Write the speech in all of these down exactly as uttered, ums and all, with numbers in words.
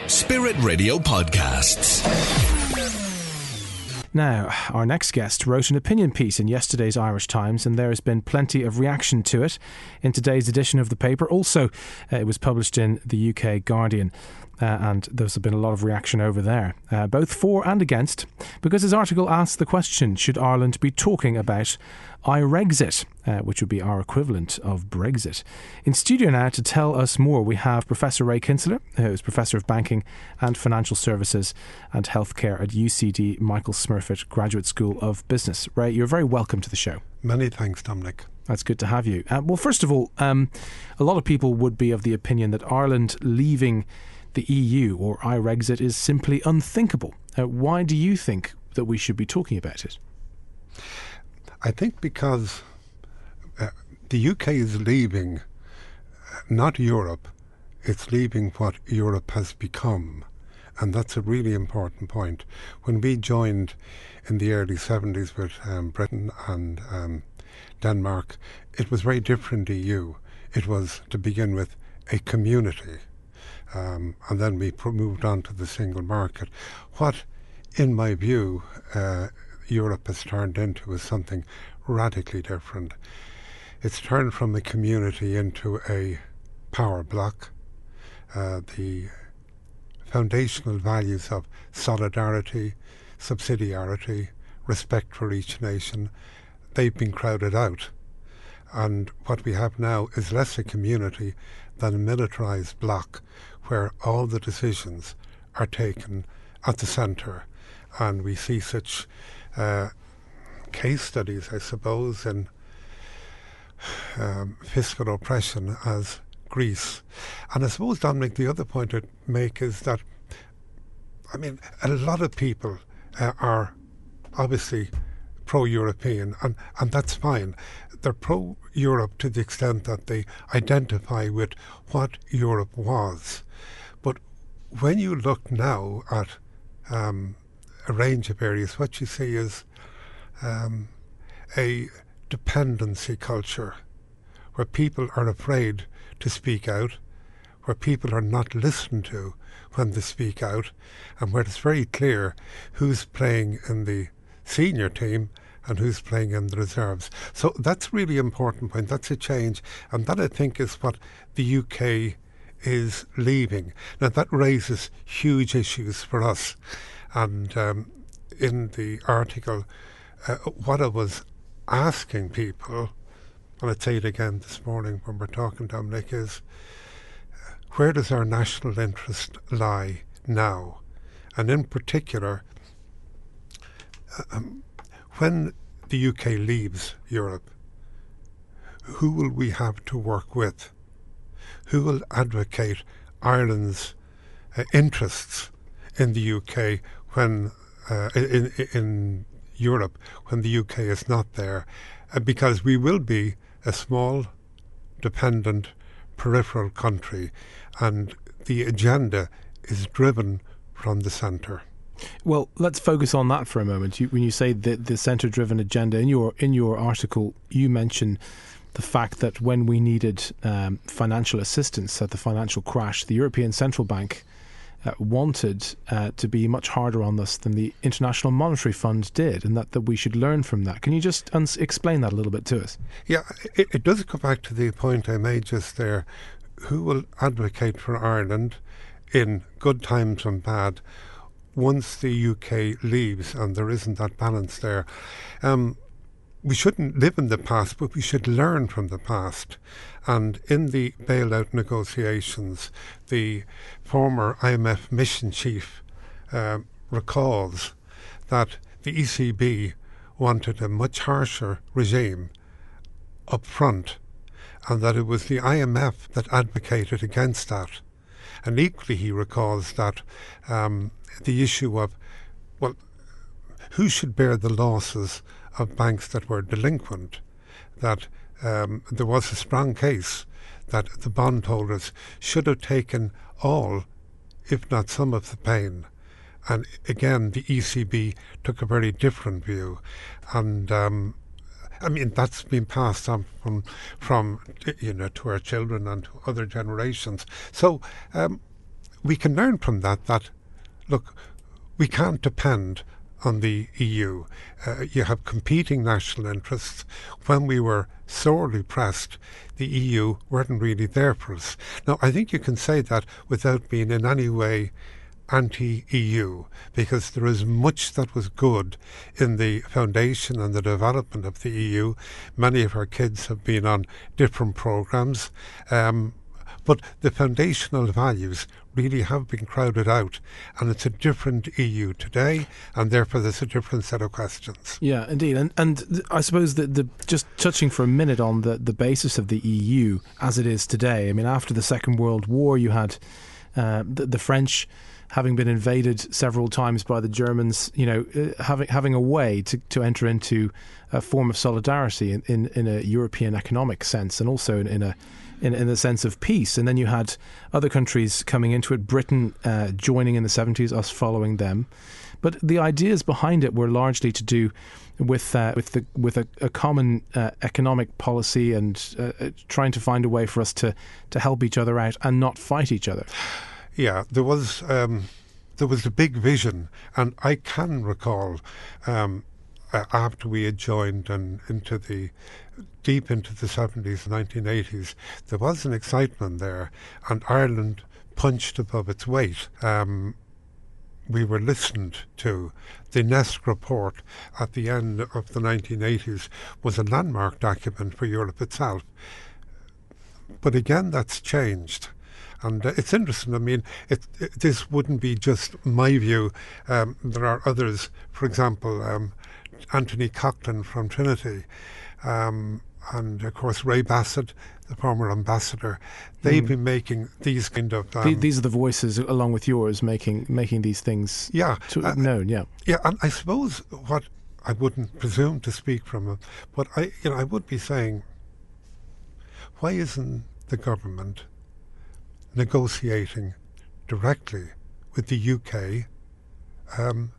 Spirit Radio Podcasts. Now, our next guest wrote an opinion piece in yesterday's Irish Times, and there has been plenty of reaction to it in today's edition of the paper. Also, uh, it was published in the U K Guardian, uh, and there's been a lot of reaction over there, uh, both for and against, because his article asks the question, should Ireland be talking about Irexit, uh, which would be our equivalent of Brexit? In studio now to tell us more, we have Professor Ray Kinsella, who is Professor of Banking and Financial Services and Healthcare at U C D Michael Smurfit Graduate School of Business. Ray, you're very welcome to the show. Many thanks, Dominic. That's good to have you. Uh, well, first of all, um, a lot of people would be of the opinion that Ireland leaving the E U or Irexit is simply unthinkable. Uh, why do you think that we should be talking about it? I think because uh, the U K is leaving, uh, not Europe, it's leaving what Europe has become. And that's a really important point. When we joined in the early seventies with um, Britain and um, Denmark, it was very different E U. It was, to begin with, a community. Um, and then we pro- moved on to the single market. What, in my view, uh, Europe has turned into is something radically different. It's turned from a community into a power bloc. Uh, the foundational values of solidarity, subsidiarity, respect for each nation, they've been crowded out. And what we have now is less a community than a militarised bloc where all the decisions are taken at the centre. And we see such uh, case studies, I suppose, in um, fiscal oppression as Greece. And I suppose, Dominic, the other point I'd make is that, I mean, a lot of people uh, are obviously pro-European, and, and that's fine. They're pro-Europe to the extent that they identify with what Europe was. But when you look now at um, a range of areas, what you see is um, a dependency culture where people are afraid to speak out, where people are not listened to when they speak out, and where it's very clear who's playing in the senior team and who's playing in the reserves. So that's a really important point. That's a change, and that, I think, is what the U K is leaving. Now, that raises huge issues for us. And um, in the article, uh, what I was asking people, and I'd say it again this morning when we're talking, Dominic, is uh, where does our national interest lie now? And in particular, um, when the U K leaves Europe, who will we have to work with? Who will advocate Ireland's uh, interests in the U K when uh, in, in Europe when the U K is not there? Uh, because we will be a small, dependent, peripheral country, and the agenda is driven from the centre. Well, let's focus on that for a moment. You, when you say the, the centre-driven agenda, in your in your article, you mention the fact that when we needed um, financial assistance at the financial crash, the European Central Bank uh, wanted uh, to be much harder on us than the International Monetary Fund did, and that, that we should learn from that. Can you just uns- explain that a little bit to us? Yeah, it, it does go back to the point I made just there. Who will advocate for Ireland in good times and bad once the U K leaves and there isn't that balance there? Um, we shouldn't live in the past, but we should learn from the past. And in the bailout negotiations, the former I M F mission chief uh, recalls that the E C B wanted a much harsher regime up front, and that it was the I M F that advocated against that. And equally he recalls that um, the issue of, well, who should bear the losses of banks that were delinquent, that um, there was a strong case that the bondholders should have taken all, if not some of the pain. And again, the E C B took a very different view. And um, I mean, that's been passed on from, from, you know, to our children and to other generations. So um, we can learn from that that, look, we can't depend on the E U. Uh, you have competing national interests. When we were sorely pressed, the E U weren't really there for us. Now, I think you can say that without being in any way anti-E U, because there is much that was good in the foundation and the development of the E U. Many of our kids have been on different programmes, um, but the foundational values really have been crowded out, and it's a different E U today, and therefore there's a different set of questions. Yeah, indeed. And and th- I suppose that the just touching for a minute on the, the basis of the E U as it is today. I mean, after the Second World War, you had uh, the, the French having been invaded several times by the Germans, you know, uh, having having a way to, to enter into a form of solidarity in, in, in a European economic sense, and also in, in a in, in the sense of peace. And then you had other countries coming into it, Britain uh, joining in the seventies, us following them. But the ideas behind it were largely to do with uh, with the with a, a common uh, economic policy, and uh, trying to find a way for us to, to help each other out and not fight each other. Yeah, there was um, there was a big vision, and I can recall um, uh, after we had joined and into the deep into the seventies, nineteen eighties, there was an excitement there, and Ireland punched above its weight. Um, we were listened to. The Nesc report at the end of the nineteen eighties was a landmark document for Europe itself. But again, that's changed. And uh, it's interesting. I mean, it, it, this wouldn't be just my view. Um, there are others. For example, um, Anthony Coughlin from Trinity, um, and of course Ray Bassett, the former ambassador. They've mm. been making these kind of. Um, these are the voices, along with yours, making making these things. Yeah, to, uh, known. Yeah, yeah. And I suppose what I wouldn't presume to speak from it, but I, you know, I would be saying, why isn't the government negotiating directly with the U K um,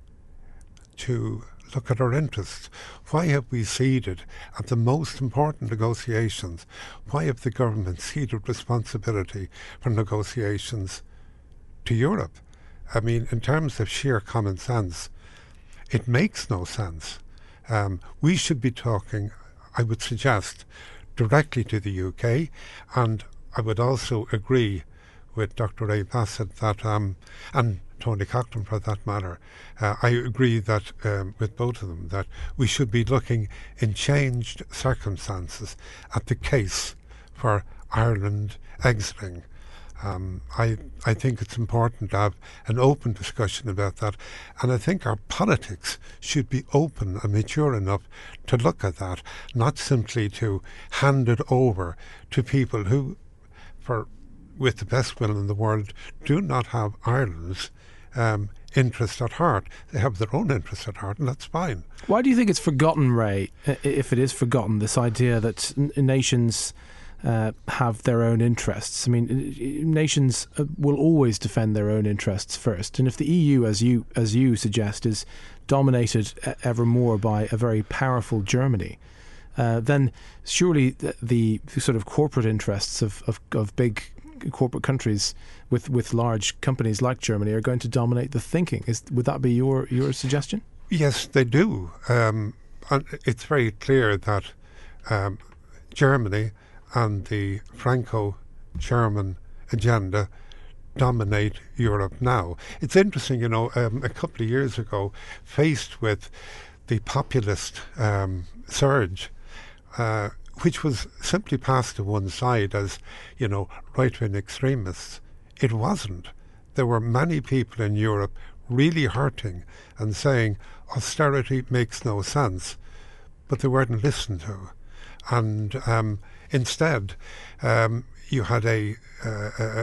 to look at our interests? Why have we ceded at the most important negotiations? Why have the government ceded responsibility for negotiations to Europe? I mean, in terms of sheer common sense, it makes no sense. Um, we should be talking, I would suggest, directly to the U K, and I would also agree with Doctor Ray Bassett that, um, and Tony Coughlin for that matter, uh, I agree that um, with both of them that we should be looking in changed circumstances at the case for Ireland exiting. Um, I I think it's important to have an open discussion about that, and I think our politics should be open and mature enough to look at that, not simply to hand it over to people who, for with the best will in the world, do not have Ireland's um, interest at heart. They have their own interest at heart, and that's fine. Why do you think it's forgotten, Ray, if it is forgotten, this idea that n- nations uh, have their own interests? I mean, nations will always defend their own interests first, and if the E U, as you as you suggest, is dominated ever more by a very powerful Germany, uh, then surely the, the sort of corporate interests of, of, of big corporate countries with, with large companies like Germany are going to dominate the thinking. Is, would that be your, your suggestion? Yes, they do. Um, and it's very clear that um, Germany and the Franco-German agenda dominate Europe now. It's interesting, you know, um, a couple of years ago, faced with the populist um, surge, uh, which was simply passed to one side as, you know, right-wing extremists. It wasn't. There were many people in Europe really hurting and saying austerity makes no sense, but they weren't listened to. And um, instead, um, you had a, uh, a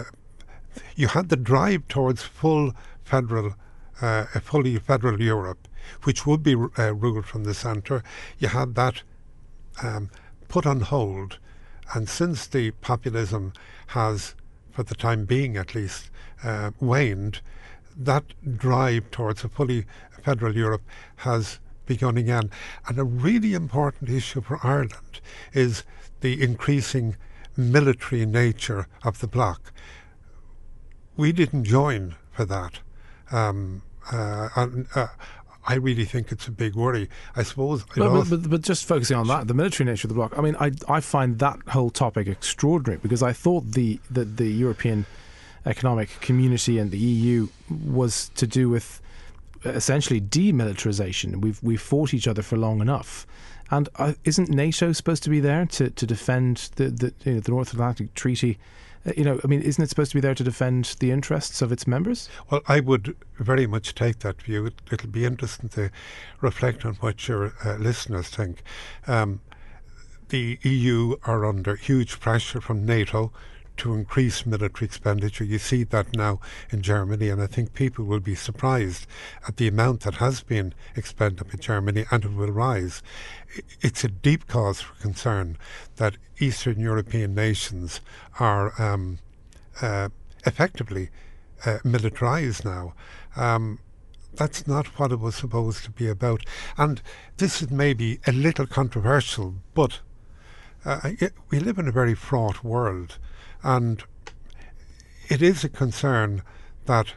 you had the drive towards full federal, uh, a fully federal Europe, which would be uh, ruled from the centre. You had that um, put on hold, and since the populism has, for the time being at least, uh, waned, that drive towards a fully federal Europe has begun again. And a really important issue for Ireland is the increasing military nature of the bloc. we didn't join for that. Um, uh, and uh, I really think it's a big worry. I suppose. But, but, but just focusing on that, the military nature of the bloc. I mean, I I find that whole topic extraordinary, because I thought the the, the European Economic Community and the E U was to do with essentially demilitarization. We've we've fought each other for long enough, and uh, isn't NATO supposed to be there to, to defend the the, you know, the North Atlantic Treaty? Uh, you know, I mean, isn't it supposed to be there to defend the interests of its members? Well, I would very much take that view. It, it'll be interesting to reflect on what your uh, listeners think. Um, the E U are under huge pressure from NATO to increase military expenditure. You see that now in Germany, and I think people will be surprised at the amount that has been expended in Germany, and it will rise. It's a deep cause for concern that Eastern European nations are um, uh, effectively uh, militarized now. Um, that's not what it was supposed to be about. And this is maybe a little controversial, but uh, it, we live in a very fraught world. And it is a concern that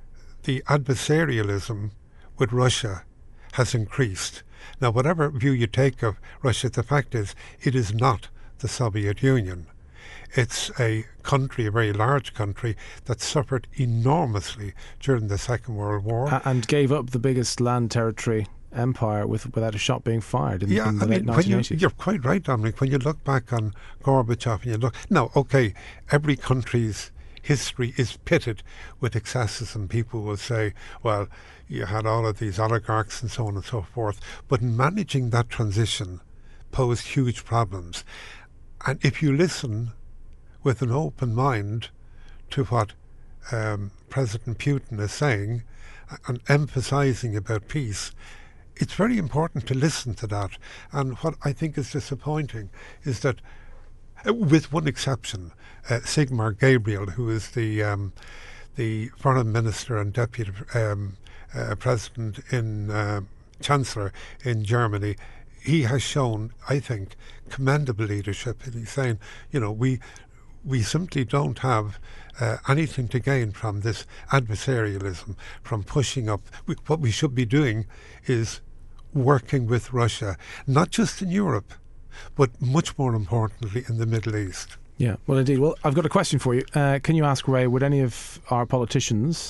the adversarialism with Russia has increased. Now, whatever view you take of Russia, the fact is it is not the Soviet Union. It's a country, a very large country, that suffered enormously during the Second World War. And gave up the biggest land territory empire with without a shot being fired in, yeah, in the I late mean, nineteen when eighties. you, you're quite right, Dominic. When you look back on Gorbachev and you look... Now, OK, every country's history is pitted with excesses, and people will say, well, you had all of these oligarchs and so on and so forth. But managing that transition posed huge problems. And if you listen with an open mind to what um, President Putin is saying and emphasizing about peace, it's very important to listen to that. And what I think is disappointing is that, uh, with one exception, uh, Sigmar Gabriel, who is the um, the foreign minister and deputy um, uh, president in uh, chancellor in Germany, he has shown, I think, commendable leadership. And he's saying, you know, we we simply don't have uh, anything to gain from this adversarialism, from pushing up. We, what we should be doing is working with Russia, not just in Europe, but much more importantly in the Middle East. Yeah, well, indeed. Well, I've got a question for you. Uh, can you ask Ray, would any of our politicians,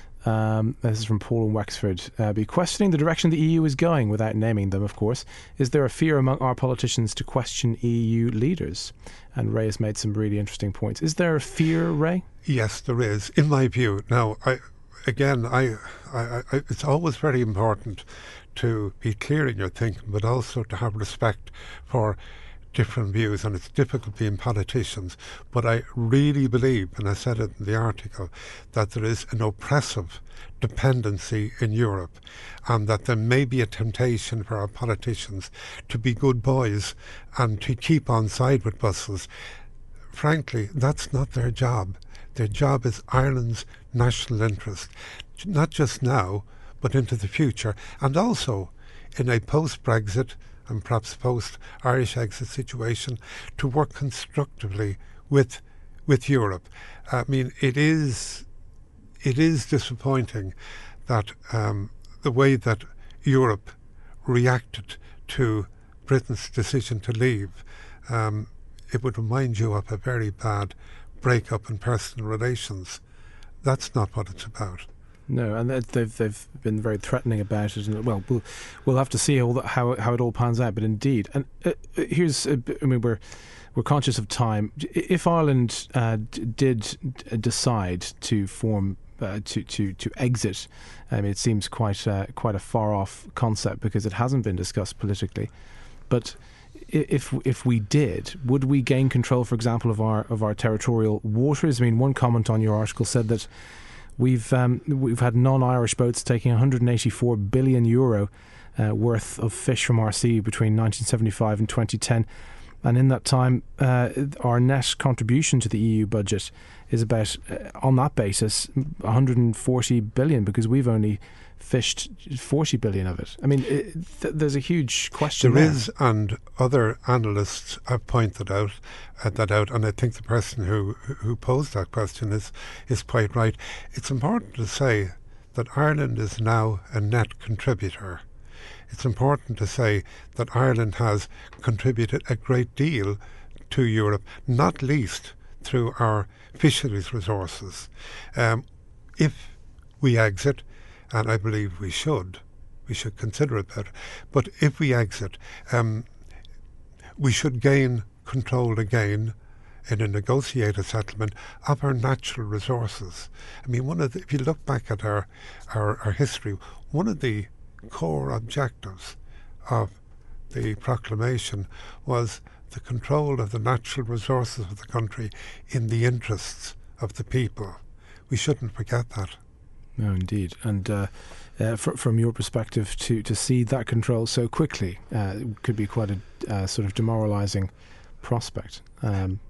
um, this is from Paul in Wexford, uh, be questioning the direction the E U is going, without naming them, of course? Is there a fear among our politicians to question E U leaders? And Ray has made some really interesting points. Is there a fear, Ray? Yes, there is, in my view. Now, I, again, I, I, I, it's always very important to be clear in your thinking, but also to have respect for different views, and it's difficult being politicians. But I really believe, and I said it in the article, that there is an oppressive dependency in Europe, and that there may be a temptation for our politicians to be good boys and to keep on side with Brussels. Frankly, that's not their job. Their job is Ireland's national interest, not just now, but into the future, and also in a post-Brexit and perhaps post-Irish exit situation, to work constructively with with Europe. I mean, it is it is disappointing that um, the way that Europe reacted to Britain's decision to leave, um, it would remind you of a very bad breakup in personal relations. That's not what it's about. No, and they've they've been very threatening about it. And well, we'll we'll have to see all that, how how it all pans out. But indeed, and uh, here's uh, I mean we're we're conscious of time. If Ireland uh, d- did d- decide to form uh, to to to exit, I mean it seems quite uh, quite a far off concept because it hasn't been discussed politically. But if if we did, would we gain control, for example, of our of our territorial waters? I mean, one comment on your article said that We've um, we've had non-Irish boats taking one hundred eighty-four billion euro uh, worth of fish from our sea between nineteen seventy-five and twenty ten. And in that time, uh, our net contribution to the E U budget is about, uh, on that basis, one hundred forty billion, because we've only fished forty billion of it. I mean, it, th- there's a huge question there. There is, and other analysts have pointed out uh, that out, and I think the person who who posed that question is is quite right. It's important to say that Ireland is now a net contributor. It's important to say that Ireland has contributed a great deal to Europe, not least through our fisheries resources. Um, if we exit, and I believe we should, we should consider it better, but if we exit, um, we should gain control again in a negotiated settlement of our natural resources. I mean, one of the, if you look back at our, our, our history, one of the core objectives of the proclamation was the control of the natural resources of the country in the interests of the people. We shouldn't forget that. No, indeed. And uh, uh, fr- from your perspective, to, to see that control so quickly uh, could be quite a uh, sort of demoralising prospect. Um,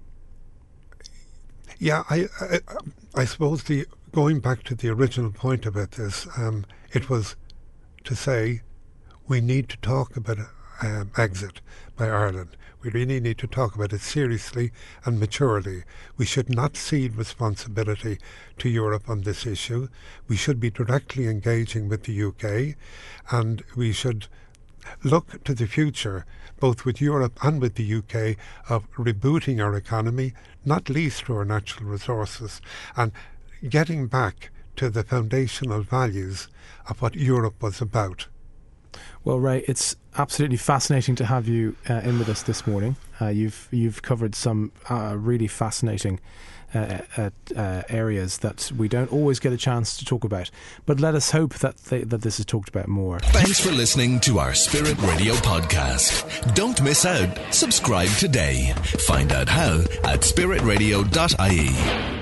yeah, I, I, I suppose the going back to the original point about this, um, it was to say we need to talk about um, exit by Ireland. We really need to talk about it seriously and maturely. We should not cede responsibility to Europe on this issue. We should be directly engaging with the U K, and we should look to the future, both with Europe and with the U K, of rebooting our economy, not least through our natural resources, and getting back to the foundational values of what Europe was about. Well, Ray, it's absolutely fascinating to have you uh, in with us this morning. Uh, you've you've covered some uh, really fascinating uh, uh, uh, areas that we don't always get a chance to talk about. But let us hope that they, that this is talked about more. Thanks for listening to our Spirit Radio podcast. Don't miss out. Subscribe today. Find out how at spirit radio dot I E.